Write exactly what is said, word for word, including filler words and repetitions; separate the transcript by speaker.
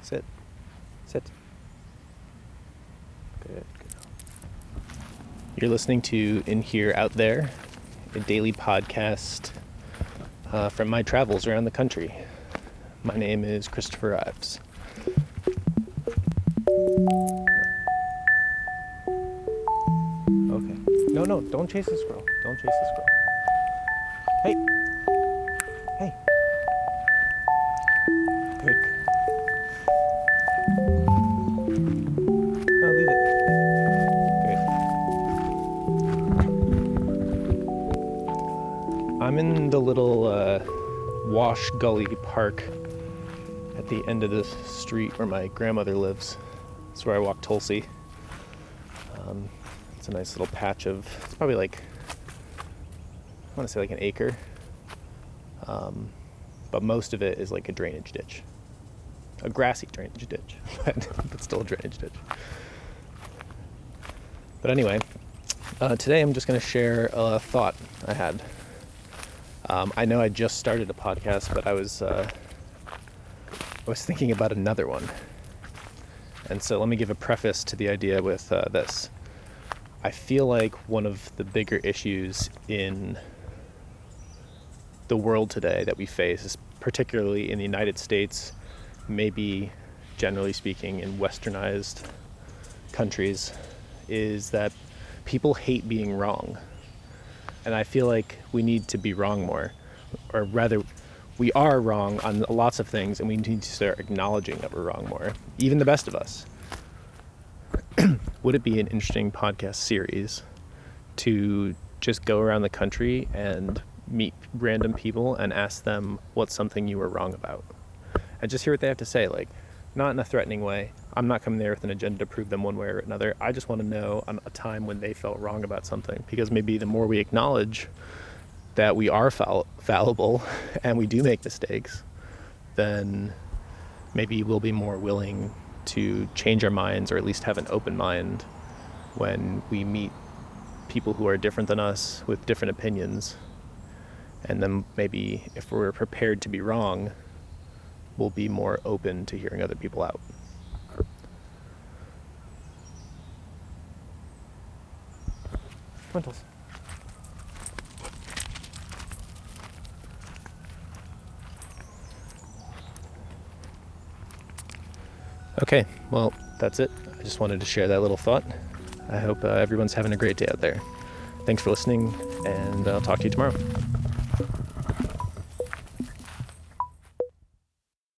Speaker 1: Sit. Sit. Good, good. You're listening to In Here, Out There, a daily podcast uh, from my travels around the country. My name is Christopher Ives. Okay. No, no, don't chase the squirrel. Don't chase the squirrel. Hey. Hey. Good. No, leave it. Good. I'm in the little uh, Wash Gully Park at the end of the street where my grandmother lives. That's where I walk Tulsi. Um, it's a nice little patch of, it's probably like, I want to say like an acre. Um, but most of it is like a drainage ditch. A grassy drainage ditch, but, but still a drainage ditch. But anyway, uh, today I'm just going to share a thought I had. Um, I know I just started a podcast, but I was uh, I was thinking about another one. And so let me give a preface to the idea with uh, this. I feel like one of the bigger issues in the world today that we face, is particularly in the United States, maybe generally speaking in westernized countries, is that people hate being wrong. And I feel like we need to be wrong more, or rather, we are wrong on lots of things, and we need to start acknowledging that we're wrong more, even the best of us. Would it be an interesting podcast series to just go around the country and meet random people and ask them what's something you were wrong about? And just hear what they have to say, like, not in a threatening way. I'm not coming there with an agenda to prove them one way or another. I just want to know on a time when they felt wrong about something, because maybe the more we acknowledge that we are fall- fallible and we do make mistakes, then maybe we'll be more willing to change our minds, or at least have an open mind when we meet people who are different than us with different opinions. And then maybe if we're prepared to be wrong, we'll be more open to hearing other people out. Quintles. Okay, well, that's it. I just wanted to share that little thought. I hope uh, everyone's having a great day out there. Thanks for listening, and I'll talk to you tomorrow.